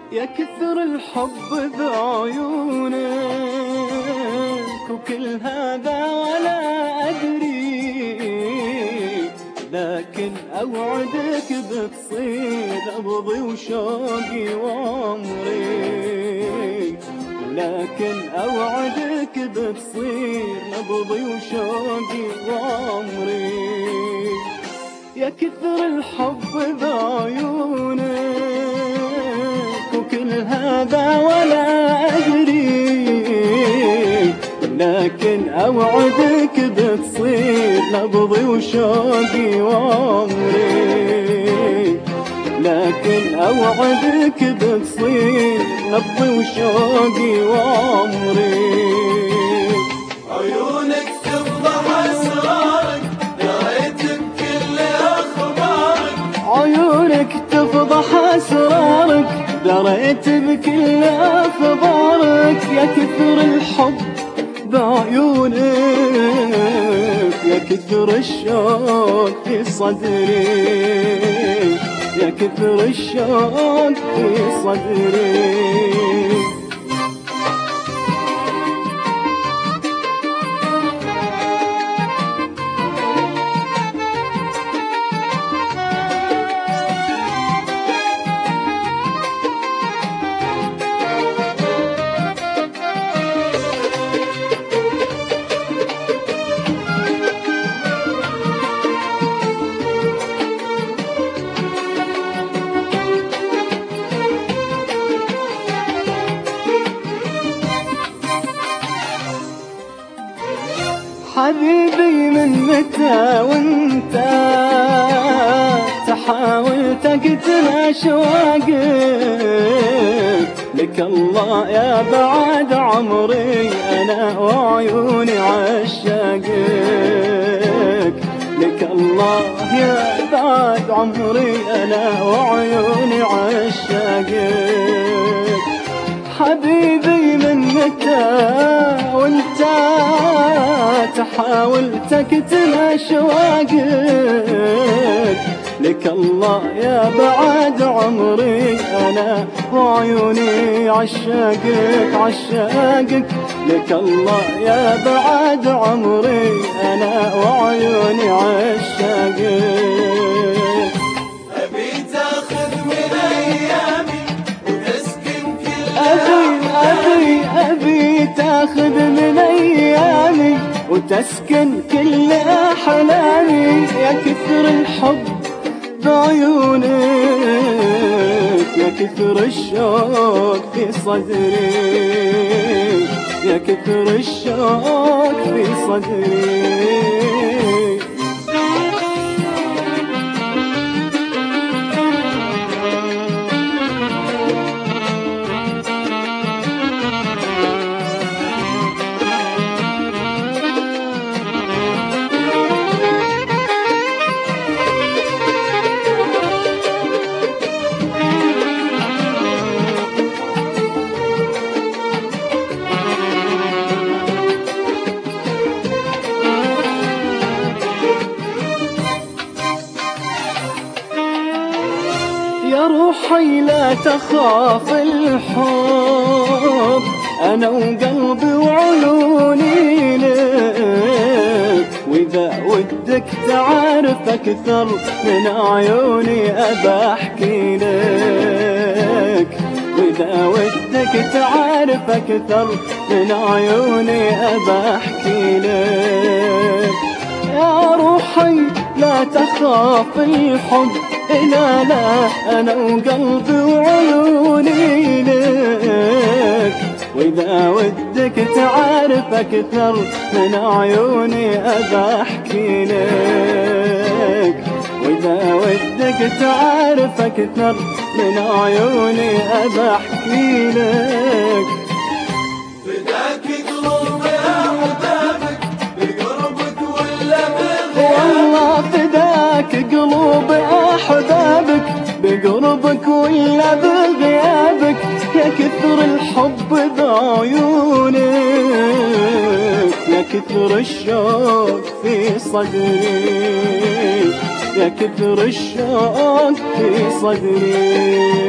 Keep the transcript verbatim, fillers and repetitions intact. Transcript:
يا كثر الحب بعيونك، وكل هذا ولا أدري، لكن أوعدك بتصير نبضي وشوقي وعمري، لكن أوعدك بتصير نبضي وشوقي وعمري. يا كثر الحب بعيونك، وكل هذا ولا أدري، لكن أوعدك بتصير نبضي وشوقي وعمري، لكن أوعدك بتصير نبضي وشوقي وعمري. عيونك تفضح أسرارك، دريت بكل أخبارك، عيونك تفضح أسرارك، دريت بكل أخبارك. يا كثر الحب بعيونك، يا كثر الشوق في صدري، يا كثر الشوق في صدري. حبيبي من متى وانت تحاول تقتل أشواقك، لك الله يا بعد عمري أنا وعيوني عشاقك، لك الله يا بعد عمري أنا وعيوني عشاقك. حبيبي من متى وانت تحاول تكتم أشواقك، لك الله يا بعد عمري أنا وعيوني عشاقك عشاقك، لك الله يا بعد عمري أنا وعيوني عشاقك. أبي تاخذ من أيامي وتسكن كل أبي أبي أبي تاخذ من أيامي وتسكن كل أحلامي. يا كثر الحب بعيونك، يا كثر الشوق في صدري، يا كثر الشوق في صدري. يا روحي لا تخاف الحب، أنا وقلبي وعيوني لك، وإذا ودك تعرف أكثر من عيوني أبى أحكي لك، وإذا ودك تعرف أكثر من عيوني أبى أحكي لك. يا روحي لا تخاف الحب، لا لا أنا وقلبي وعيوني لك، وإذا ودك تعرف أكثر من عيوني أبى أحكي لك، وإذا ودك تعرف أكثر من عيوني أبى أحكي لك. فداك قلوب أحبابك بقربك ولا بغيابك، والله فداك قلوب أحبابك بقربك ولا بغيابك. يا كثر الحب بعيونك، يا كثر الشوق في صدري، يا كثر الشوق في صدري.